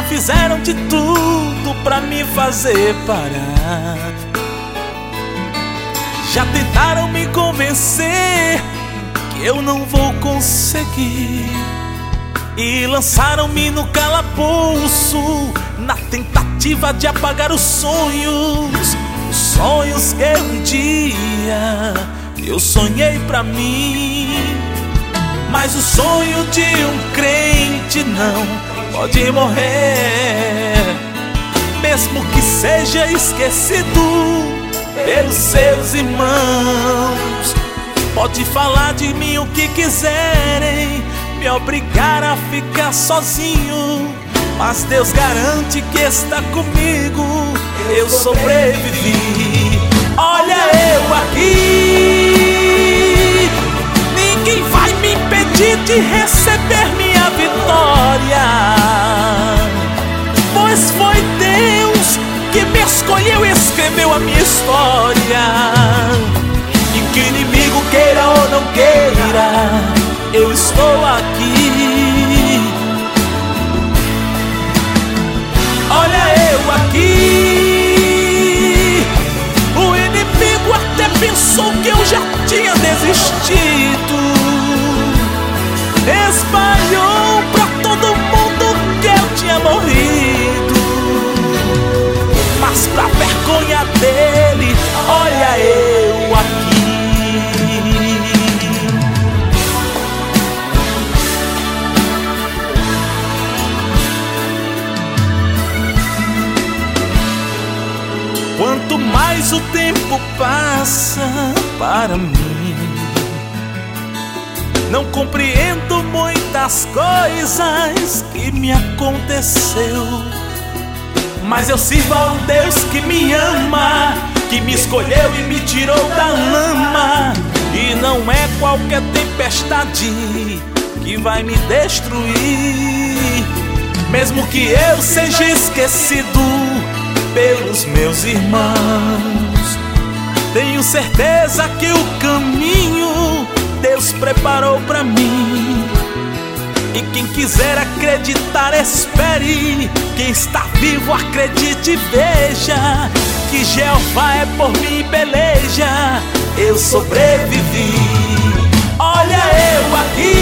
fizeram de tudo pra me fazer parar. Já tentaram me convencer que eu não vou conseguir, e lançaram-me no calabouço na tentativa de apagar os sonhos que um dia eu sonhei pra mim. Mas o sonho de um crente não pode morrer, mesmo que seja esquecido pelos seus irmãos. Pode falar de mim o que quiserem, me obrigar a ficar sozinho, mas Deus garante que está comigo, eu sobrevivi. Olha eu aqui, ninguém vai me impedir de receber minha vitória, pois foi Deus que me escolheu e escreveu a minha história. E que inimigo queira ou não queira, eu estou aqui. Olha eu aqui, o inimigo até pensou que eu já tinha desistido, espalhou pra todo mundo que eu tinha morrido, mas pra vergonha dele, olha eu aqui. Quanto mais o tempo passa para mim, não compreendo muitas coisas que me aconteceu, mas eu sirvo a um Deus que me ama, que me escolheu e me tirou da lama. E não é qualquer tempestade que vai me destruir, mesmo que eu seja esquecido pelos meus irmãos. Tenho certeza que o caminho Deus preparou pra mim, e quem quiser acreditar, espere. Quem está vivo, acredite e veja que Jeová é por mim, peleja. Eu sobrevivi. Olha eu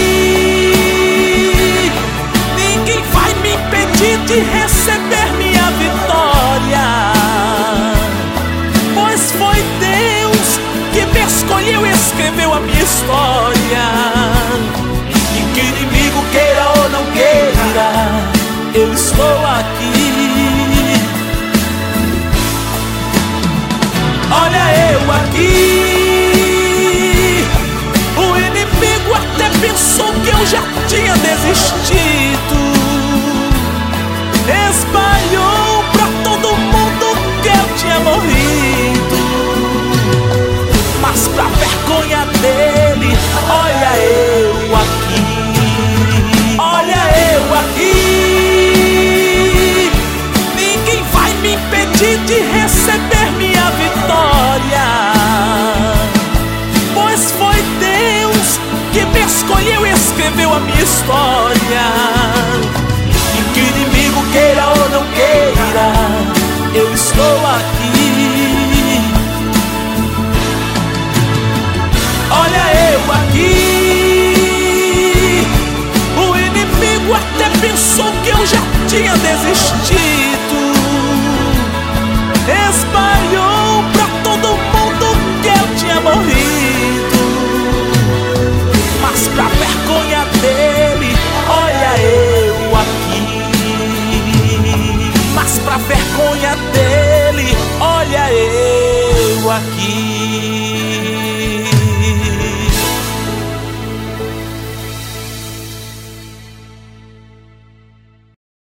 aqui, ninguém vai me impedir de receber minha vitória, pois foi Deus que me escolheu e escreveu a minha história. E que inimigo queira ou não queira, eu estou aqui. Olha eu aqui, o inimigo até pensou que eu já tinha desistido, espalhou pra todo mundo que eu tinha morrido, mas pra vergonha dele, olha eu aqui. Olha eu aqui, ninguém vai me impedir de receber minha vitória, pois foi Deus que me escolheu e escreveu a minha história. E que inimigo queira ou não queira, eu estou aqui. Olha eu aqui, o inimigo até pensou que eu já tinha desistido, espalhou pra todo mundo que eu tinha morrido, mas pra vergonha dele, olha eu aqui. Mas pra vergonha dele, olha eu aqui.